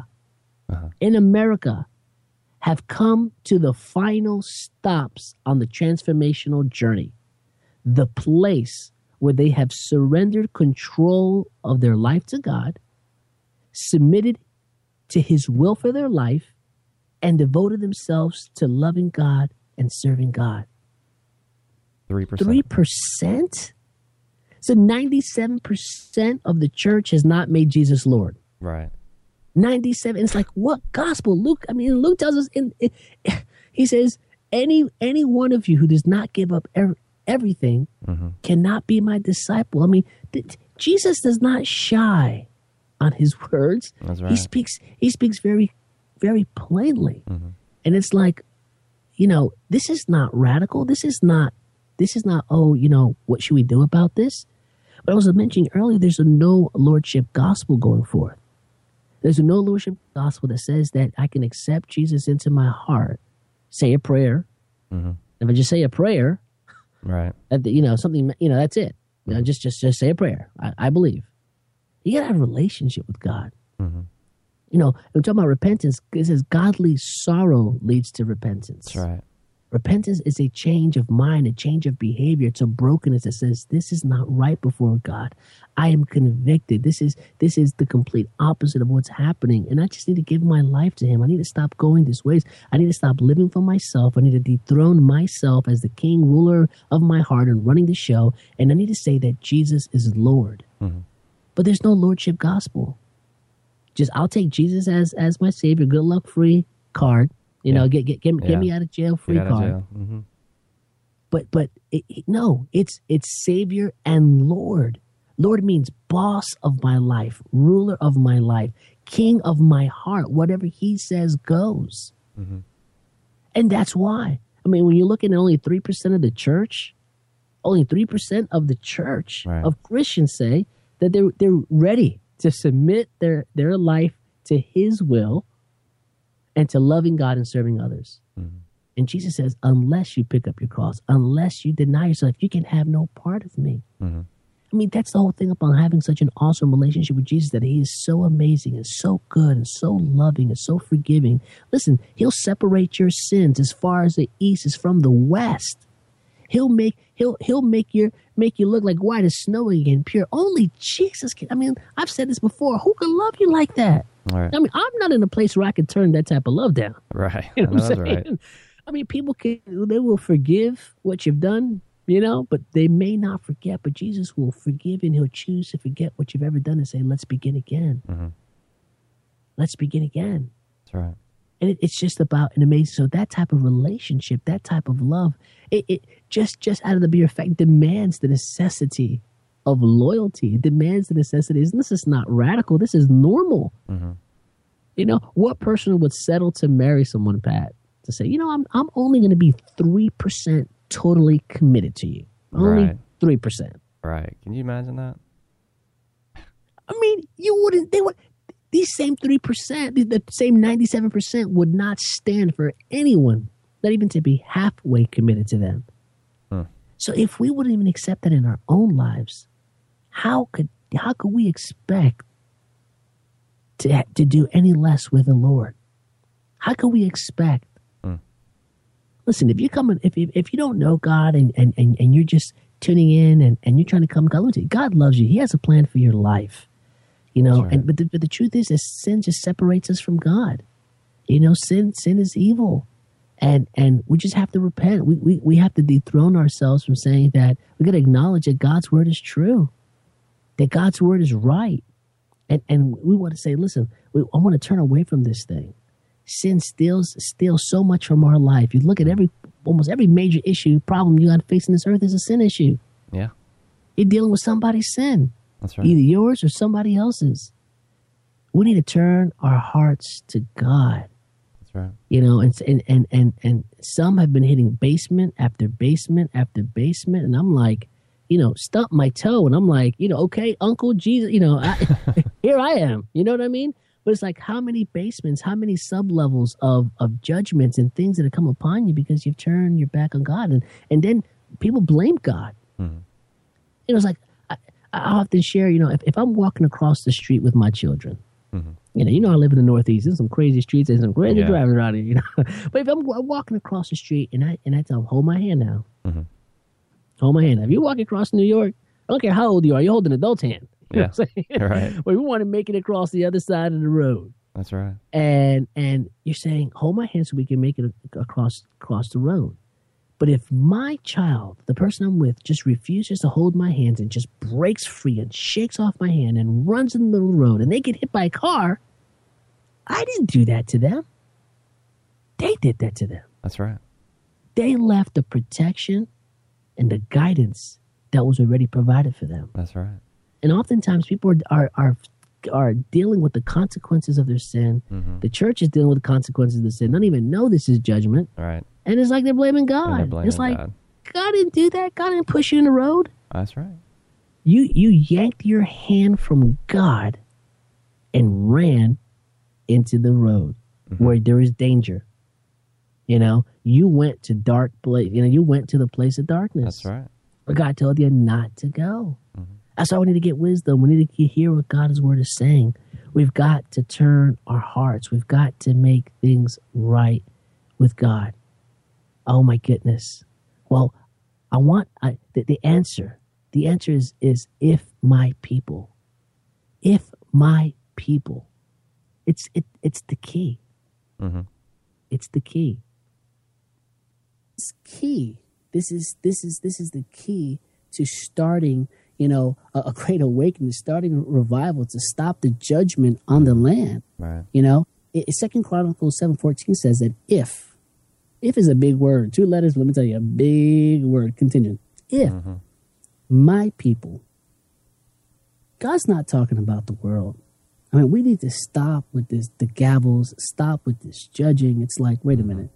B: have come to the final stops on the transformational journey, the place where they have surrendered control of their life to God, submitted to his will for their life, and devoted themselves to loving God and serving God.
C: 3%.
B: 3%? So 97% of the church has not made Jesus Lord.
C: Right.
B: 97. It's like, what gospel? Luke tells us, he says, any one of you who does not give up everything cannot be my disciple. I mean, Jesus does not shy on his words.
C: That's right.
B: He speaks very, very plainly. And it's like, you know, this is not radical. This is not, oh, you know, what should we do about this? But I was mentioning earlier, there's a no lordship gospel going forth. There's a no lordship gospel that says that I can accept Jesus into my heart, say a prayer. If I just say a prayer,
C: right,
B: you know, something, you know, that's it. You know, just say a prayer. I believe. You got to have a relationship with God. You know, when we're talking about repentance, it says godly sorrow leads to repentance.
C: That's right.
B: Repentance is a change of mind, a change of behavior. It's a brokenness that says, this is not right before God. I am convicted. This is the complete opposite of what's happening. And I just need to give my life to him. I need to stop going these ways. I need to stop living for myself. I need to dethrone myself as the king, ruler of my heart and running the show. And I need to say that Jesus is Lord. But there's no lordship gospel. Just, I'll take Jesus as my savior. Good luck free card. You know, get me out of jail free card. But no, it's Savior and Lord. Lord means boss of my life, ruler of my life, king of my heart. Whatever he says goes. And that's why. I mean, when you're looking at only 3% of the church, only 3% of the church of Christians say that they're ready to submit their life to his will and to loving God and serving others. And Jesus says, unless you pick up your cross, unless you deny yourself, you can have no part of me. I mean, that's the whole thing about having such an awesome relationship with Jesus, that he is so amazing and so good and so loving and so forgiving. Listen, he'll separate your sins as far as the east is from the west. He'll make you look like white as snow again, pure. Only Jesus can. I mean, I've said this before. Who can love you like that?
C: Right.
B: I mean, I'm not in a place where I can turn that type of love down.
C: Right.
B: You know what I'm
C: That's
B: saying?
C: right.
B: I mean, they will forgive what you've done, but they may not forget. But Jesus will forgive, and he'll choose to forget what you've ever done and say, let's begin again.
C: Mm-hmm.
B: Let's begin again.
C: That's right.
B: And it's just about an amazing. So that type of relationship, that type of love, it just out of the mere fact demands the necessity of loyalty. It demands the necessity. This is not radical. This is normal.
C: Mm-hmm.
B: What person would settle to marry someone, Pat, to say, I'm only going to be 3% totally committed to you. Only 3%.
C: Right. Can you imagine that?
B: I mean, these same 3%, the same 97% would not stand for anyone, not even to be halfway committed to them. So if we wouldn't even accept that in our own lives, how could we expect to do any less with the Lord? How could we expect? Listen, if you don't know God and you're just tuning in and you're trying to come to God, let me tell you, God loves you. He has a plan for your life.
C: Right.
B: But the truth is sin just separates us from God. Sin is evil. And we just have to repent. We have to dethrone ourselves from saying that. We got to acknowledge that God's word is true, that God's word is right. And we want to say, listen, I want to turn away from this thing. Sin steals so much from our life. You look at almost every major problem you got facing this earth is a sin issue.
C: Yeah.
B: You're dealing with somebody's sin.
C: That's right.
B: Either yours or somebody else's. We need to turn our hearts to God.
C: That's right.
B: And some have been hitting basement after basement after basement, and I'm like, stump my toe, and I'm like, okay, Uncle Jesus, here I am. You know what I mean? But it's like, how many basements, how many sub-levels of judgments and things that have come upon you because you've turned your back on God, and then people blame God.
C: Mm-hmm.
B: It's like, I often share, if I'm walking across the street with my children,
C: mm-hmm.
B: I live in the Northeast. There's some crazy streets and some crazy drivers around here, But if I'm walking across the street and I tell them, hold my hand now.
C: Mm-hmm.
B: Hold my hand. If you're walking across New York, I don't care how old you are, you're holding an adult's hand. You know what I'm saying?
C: Right.
B: But we want to make it across the other side of the road.
C: That's right.
B: And you're saying, hold my hand so we can make it across the road. But if my child, the person I'm with, just refuses to hold my hands and just breaks free and shakes off my hand and runs in the middle of the road and they get hit by a car, I didn't do that to them. They did that to them.
C: That's right.
B: They left the protection and the guidance that was already provided for them.
C: That's right.
B: And oftentimes people are dealing with the consequences of their sin. Mm-hmm. The church is dealing with the consequences of the sin. Don't even know this is judgment.
C: Right.
B: And it's like they're blaming God. It's like, God didn't do that. God didn't push you in the road.
C: That's right.
B: You yanked your hand from God and ran into the road where there is danger. You went to dark place. You went to the place of darkness.
C: That's right.
B: But God told you not to go. Mm-hmm. That's why we need to get wisdom. We need to hear what God's word is saying. We've got to turn our hearts. We've got to make things right with God. Oh my goodness. Well, I want the answer. The answer is if my people. If my people. It's the key. Mm-hmm. It's the key. It's key. This is the key to starting, a great awakening, starting a revival to stop the judgment on the land.
C: Right.
B: 2 Chronicles 7:14 says that if is a big word, 2 letters, let me tell you, a big word, contingent. If my people, God's not talking about the world. I mean, we need to stop with the gavels, stop with this judging. It's like, wait a minute,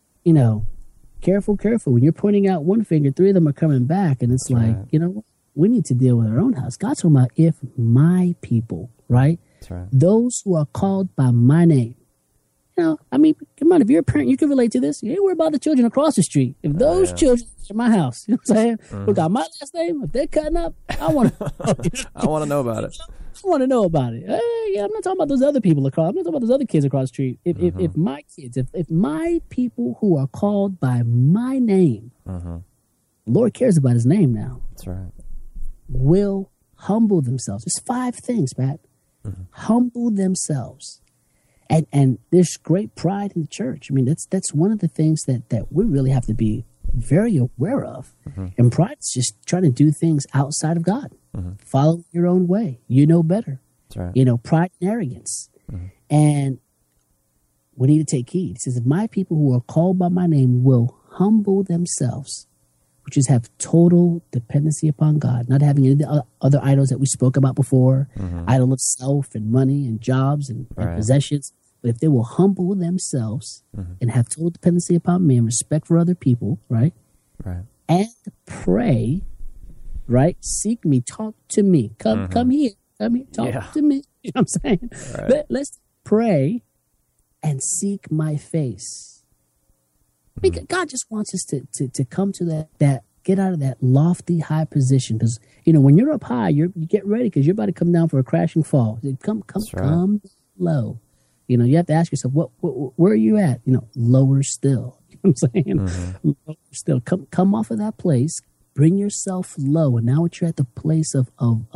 B: careful. When you're pointing out one finger, 3 of them are coming back. And it's like, we need to deal with our own house. God's talking about if my people, right?
C: That's right.
B: Those who are called by my name. Come on, if you're a parent, you can relate to this. You ain't worry about the children across the street. If those children are in my house, you know what I'm saying? Mm-hmm. We got my last name. If they're cutting up, I want
C: to know about it.
B: I want to know about it. I'm not talking about those other people across. I'm not talking about those other kids across the street. If my kids, if my people who are called by my name, the Lord cares about his name now.
C: That's right.
B: Will humble themselves. There's 5 things, Pat. Humble themselves. And there's great pride in the church. I mean, that's one of the things that we really have to be very aware of. And pride is just trying to do things outside of God. Follow your own way. You know better.
C: That's right.
B: Pride and arrogance. And we need to take heed. It says, if my people who are called by my name will humble themselves, which is have total dependency upon God, not having any of the other idols that we spoke about before, idol of self and money and jobs and possessions. But if they will humble themselves and have total dependency upon me and respect for other people, right? And pray, right? Seek me, talk to me, come here, talk to me. You know what I'm saying? Let's pray and seek my face. I mean, God just wants us to come to that get out of that lofty high position, because when you're up high, you get ready because you're about to come down for a crashing fall. Come low. You have to ask yourself, where are you at? Lower still. You know what I'm saying? Lower still. Come off of that place, bring yourself low, and now that you're at the place of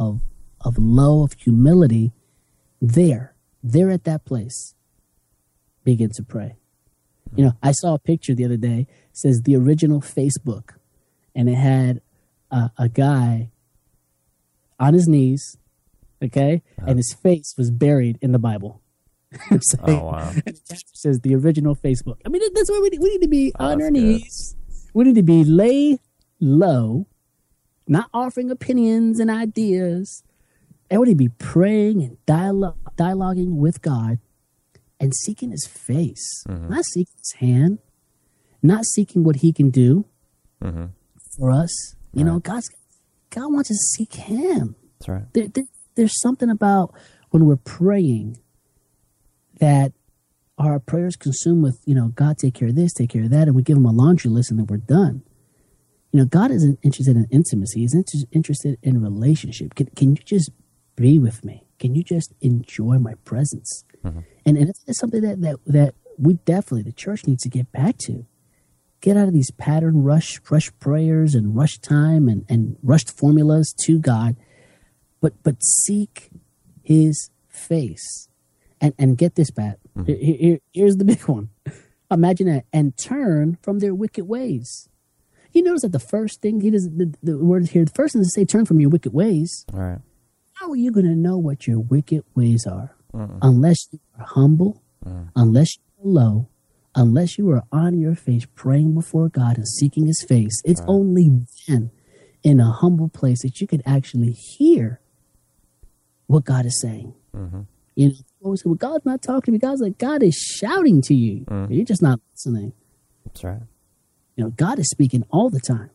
B: low, of humility, there at that place, begin to pray. I saw a picture the other day. It says the original Facebook, and it had a guy on his knees, okay, and his face was buried in the Bible. Oh, wow. And it says the original Facebook. I mean, that's why we need to be on our knees. We need to be lay low, not offering opinions and ideas. And we need to be praying and dialoguing with God and seeking his face, not seeking his hand, not seeking what he can do for us. God wants us to seek him.
C: That's right.
B: There's something about when we're praying that our prayers consume with, God, take care of this, take care of that, and we give him a laundry list and then we're done. God isn't interested in intimacy. He's interested in relationship. Can you just be with me? Can you just enjoy my presence? And it's something that we definitely, the church needs to get back to. Get out of these pattern rush prayers and rush time and rushed formulas to God, but seek his face. And get this, Pat. Here's the big one. Imagine that. And turn from their wicked ways. You notice that the first thing he does, the word here, the first thing to say, turn from your wicked ways.
C: All right.
B: How are you going to know what your wicked ways are? Unless you are humble, unless you are low, unless you are on your face praying before God and seeking his face. It's only then, in a humble place, that you can actually hear what God is saying. Well, God's not talking to me. God is shouting to you. You're just not listening.
C: That's right.
B: God is speaking all the time.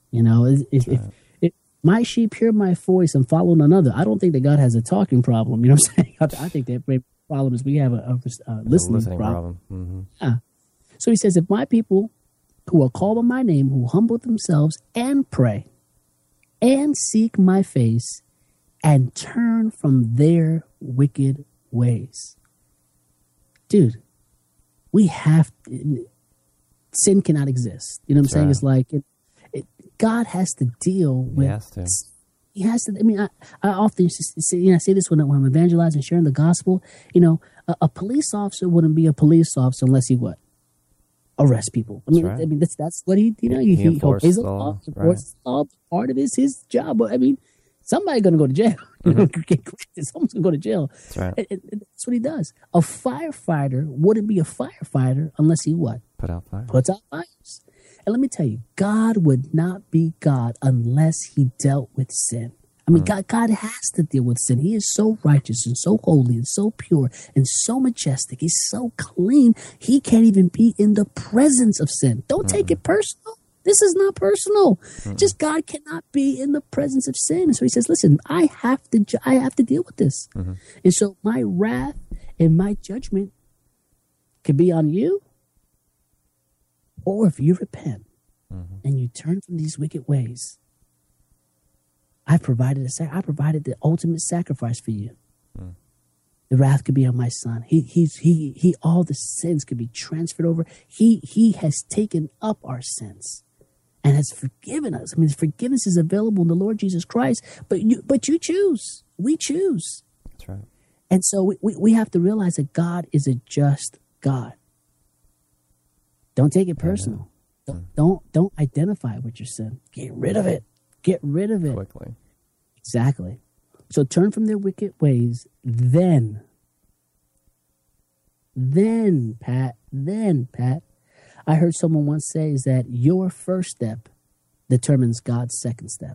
B: If my sheep hear my voice and follow none other, I don't think that God has a talking problem. You know what I'm saying? I think that problem is we have a listening problem. Yeah. So he says, if my people who are called by my name, who humble themselves and pray and seek my face and turn from their wicked ways. Dude, we have sin cannot exist. You know what I'm saying? It's like God has to deal with. He has to. I mean, I often say, I say this when I'm evangelizing and sharing the gospel. A police officer wouldn't be a police officer unless he what? Arrest people. I mean, that's what he. He obeys the law. Enforces the law. Part of it is his job. But I mean, somebody's going to go to jail. Someone's going to go to jail. That's right. That's what he does. A firefighter wouldn't be a firefighter unless he what? Puts out fires. And let me tell you, God would not be God unless he dealt with sin. I mean, God has to deal with sin. He is so righteous and so holy and so pure and so majestic. He's so clean. He can't even be in the presence of sin. Don't take it personal. This is not personal. Just God cannot be in the presence of sin. And so he says, listen, I have to deal with this. And so my wrath and my judgment could be on you. Or if you repent and you turn from these wicked ways, I provided the ultimate sacrifice for you. The wrath could be on my son. He all the sins could be transferred over. He has taken up our sins. and has forgiven us. I mean, forgiveness is available in the Lord Jesus Christ, but you choose. We choose.
C: That's right.
B: And so we have to realize that God is a just God. Don't take it personal. Don't identify with your sin. Get rid of it. Get rid of it.
C: Quickly.
B: Exactly. So turn from their wicked ways, then, Pat, I heard someone once say is that your first step determines God's second step.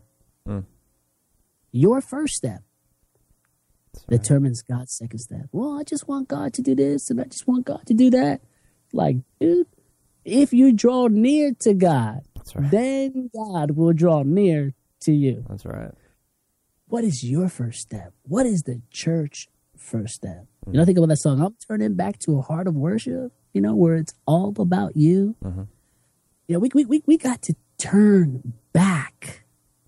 B: Your first step determines God's second step. Well, I just want God to do this and I just want God to do that. Like, dude, if you draw near to God, then God will draw near to you.
C: That's right.
B: What is your first step? What is the church first step? You know, think about that song, I'm turning back to a heart of worship, you know, where it's all about you. You know, we got to turn back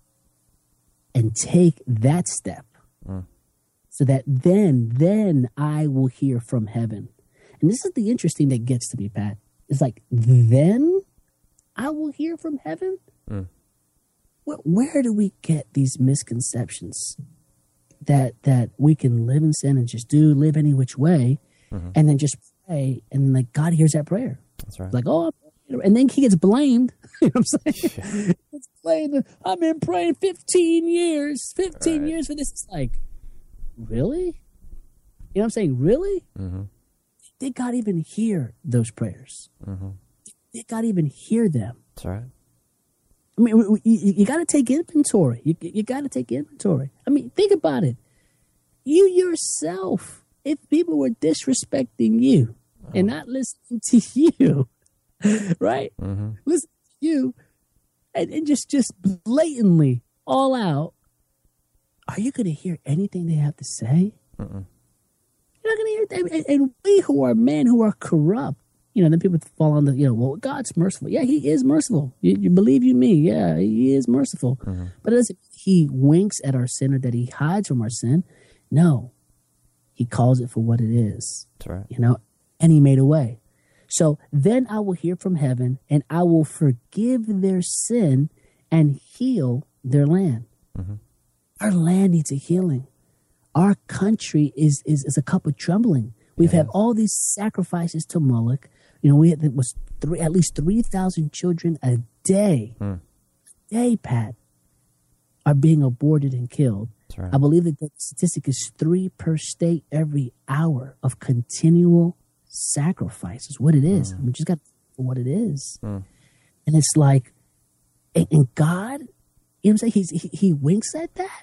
B: and take that step so that then I will hear from heaven. And this is the interesting that gets to me, Pat. It's like, then I will hear from heaven? Where do we get these misconceptions that we can live in sin and just live any which way and then just pray and like God hears that prayer?
C: That's right.
B: Like, oh, and then he gets blamed. You know what I'm saying?
C: Yeah.
B: It's blamed. I've been praying 15 years for this. It's like, really? You know what I'm saying? Really? Did God even hear those prayers? Did God even hear them?
C: That's right.
B: I mean, you got to take inventory. You got to take inventory. I mean, think about it. You yourself, if people were disrespecting you and not listening to you, right? Listen to you and just blatantly all out, are you going to hear anything they have to say? You're not going to hear. And we who are men who are corrupt, you know, then people fall on the, you know, well, God's merciful. Yeah, he is merciful. You believe you me. Yeah, he is merciful. But it doesn't he winks at our sin or that he hides from our sin. No, he calls it for what it is.
C: That's right.
B: You know, and he made a way. So then I will hear from heaven and I will forgive their sin and heal their land. Our land needs a healing. Our country is a cup of trembling. We've had all these sacrifices to Moloch. You know, it was at least 3,000 children a day, Pat, are being aborted and killed.
C: That's right.
B: I believe that the statistic is 3 per state every hour of continual sacrifice is what it is. I mean, just got to know what it is. And it's like, and God, you know what I'm saying? He winks at that.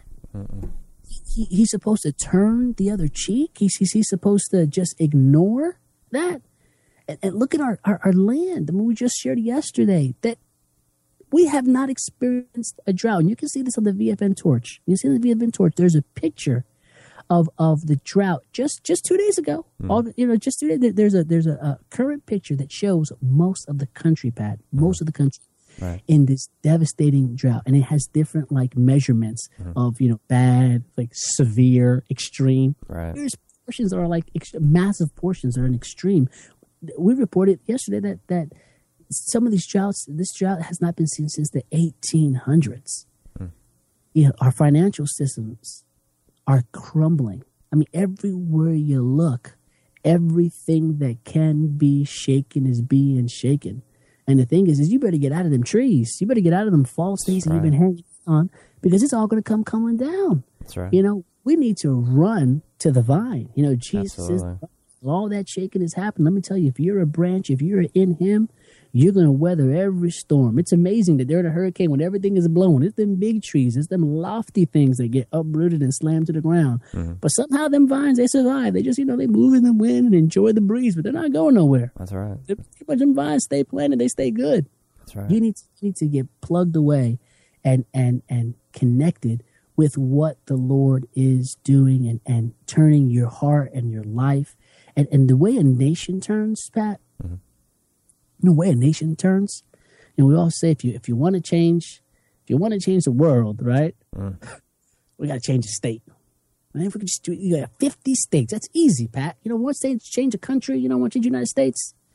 B: He's supposed to turn the other cheek. He's supposed to just ignore that. And look at our land. I mean, we just shared yesterday that we have not experienced a drought. And you can see this on the VFN torch. You see the VFN torch. There's a picture of the drought just 2 days ago. Just 2 days. There's a current picture that shows most of the country, Pat. Most of the country. Right. In this devastating drought, and it has different like measurements of, you know, bad, like severe, extreme.
C: Right.
B: There's portions that are like massive portions that are an extreme. We reported yesterday that some of this drought has not been seen since the 1800s. You know, our financial systems are crumbling. I mean, everywhere you look, everything that can be shaken is being shaken. And the thing is you better get out of them trees. You better get out of them false things that you've been hanging on, because it's all going to come coming down.
C: That's right.
B: You know, we need to run to the vine. You know, Jesus is all that shaking is happening. Let me tell you, if you're a branch, if you're in him, you're going to weather every storm. It's amazing that during a hurricane, when everything is blowing, it's them big trees, it's them lofty things that get uprooted and slammed to the ground. But somehow them vines, they survive. They just, you know, they move in the wind and enjoy the breeze, but they're not going nowhere.
C: That's right.
B: But them vines stay planted, they stay good.
C: That's right.
B: You need to get plugged away and connected with what the Lord is doing and turning your heart and your life. And the way a nation turns, Pat, the way a nation turns, you know, we all say if you want to change the world, right? We got to change the state. And if we could just do it, you got 50 states. That's easy, Pat. You know, once they change a country, you know, want to change the United States,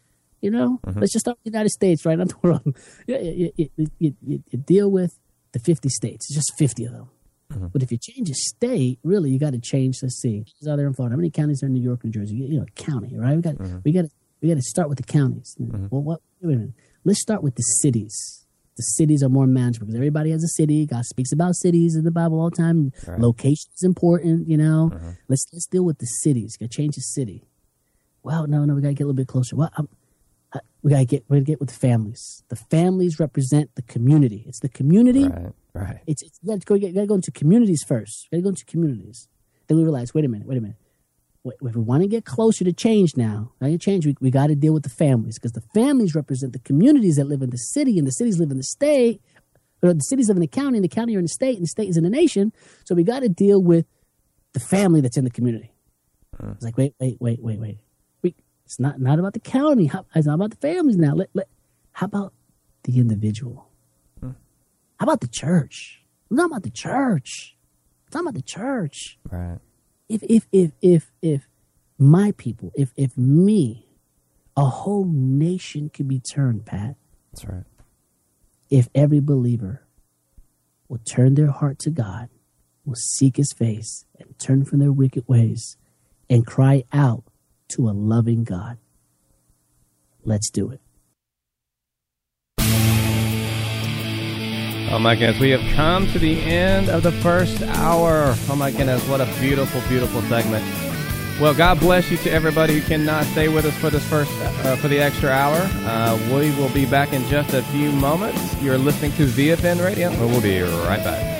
B: You know, let's just start with the United States, right? Not the world. You deal with the 50 states. It's just 50 of them. But if you change a state, really, you got to change. Let's see, it's out there in Florida. How many counties are in New York, New Jersey? You know, county, right? We got to start with the counties. Well, wait a minute. Let's start with the cities. The cities are more manageable because everybody has a city. God speaks about cities in the Bible all the time. Right. Location is important, you know. Let's deal with the cities. Got to change the city. Well, no, we got to get a little bit closer. Well, we got to get with the families. The families represent the community. It's the community.
C: Right.
B: It's you got to go into communities first. You got to go into communities. Then we realize, wait a minute. If we want to get closer to change now, we got to deal with the families because the families represent the communities that live in the city, and the cities live in the state, or the cities live in the county, and the county are in the state, and the state is in the nation. So we got to deal with the family that's in the community. It's like, wait. It's not about the county. It's not about the families now. How about the individual? How about the church? It's not about the church. It's not about the church.
C: Right.
B: If my people, if me, a whole nation could be turned, Pat.
C: That's right.
B: If every believer will turn their heart to God, will seek his face and turn from their wicked ways and cry out to a loving God. Let's do it.
C: Oh my goodness, we have come to the end of the first hour. Oh my goodness, what a beautiful, beautiful segment. Well, God bless you to everybody who cannot stay with us for this for the extra hour. We will be back in just a few moments. You're listening to VFN Radio, and we'll be right back.